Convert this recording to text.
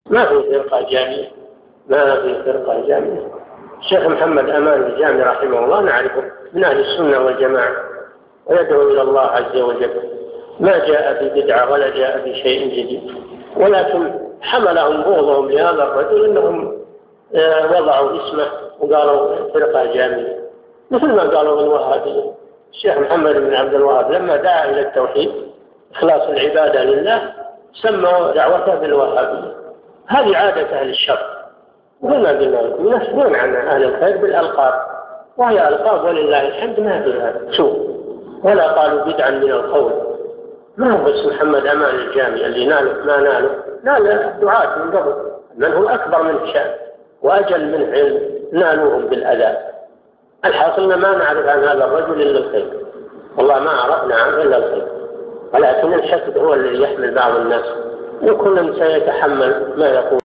ما في فرقة جامية، ما في فرقة جامية. الشيخ محمد أمان الجامي رحمه الله نعرفه من أهل السنة والجماعة، ويدعو إلى الله عز وجل، ما جاء ببدعة ولا جاء بشيء جديد، ولكن حملهم بغضهم لهذا الرجل أنهم وضعوا اسمه وقالوا فرقة جامية، مثل ما قالوا الوهابية. الشيخ محمد بن عبد الوهاب لما دعا إلى التوحيد إخلاص العبادة لله سموا دعوته بالوهابية. هذه عادة أهل الشر، وما قلنا لكم ينسبون عن أهل الخير بالألقاب، وهي ألقاب ولله الحمد ما فيها سوء، ولا قالوا بدعا من القول. ما هو بس محمد أمان الجامي اللي ناله ما ناله، نال الدعاة من قبل من هو أكبر من شأن وأجل من علم نالوهم بالأذى. الحاصل ما نعرف عن هذا الرجل إلا الخير، والله ما عرفنا عنه إلا الخير، ولكن الحسد هو الذي يحمل بعض الناس، وكل سيتحمل ما يقول.